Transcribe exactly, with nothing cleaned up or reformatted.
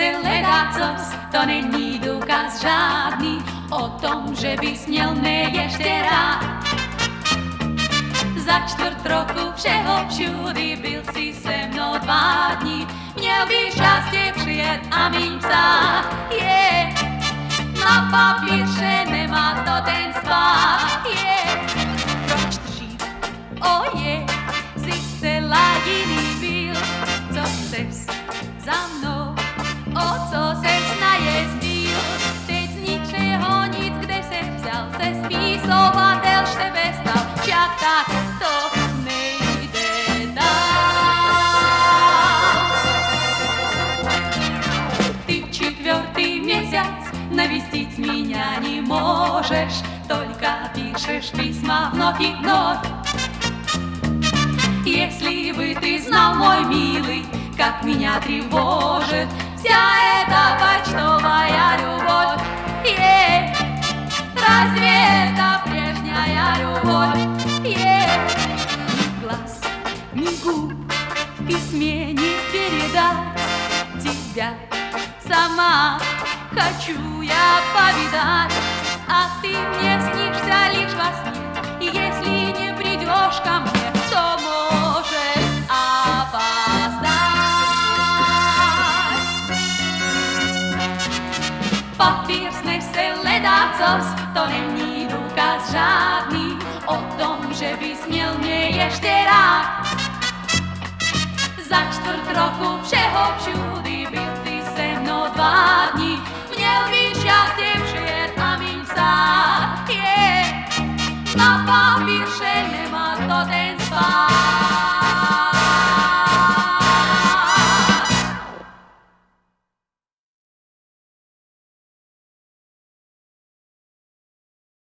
se ledacos, to není důkaz žádný o tom, že bys měl mě ještě rád. Za čtvrt roku všeho všudy byl si se mnou dva dní, měl by šťastě přijet a míň psát. Je, na papíře nemá to ten spát. Je, proč dřív, o je, si zcela jiný byl, co ses za mnou, o co ses najezdil. Teď z ničeho nic, kde se vzal, se spísovatel tebe stal, však tak to nejde dál. Ty čtvrtý měsíc nevystiť míň ani můžeš, только пишешь письма вновь и вновь. Если бы ты знал, мой милый, как меня тревожит вся эта почтовая любовь. Е, разве это прежняя любовь? Е, ни глаз, ни губ в письме не передать. Тебя сама хочу я повидать, а ты мне снишься лишь во сне. И если не придешь ко мне, то можешь опоздать. Papír snese ledacos, to není důkaz žádný o tom, že bys měl mě ještě rád. Za čtvrt roku všeho všude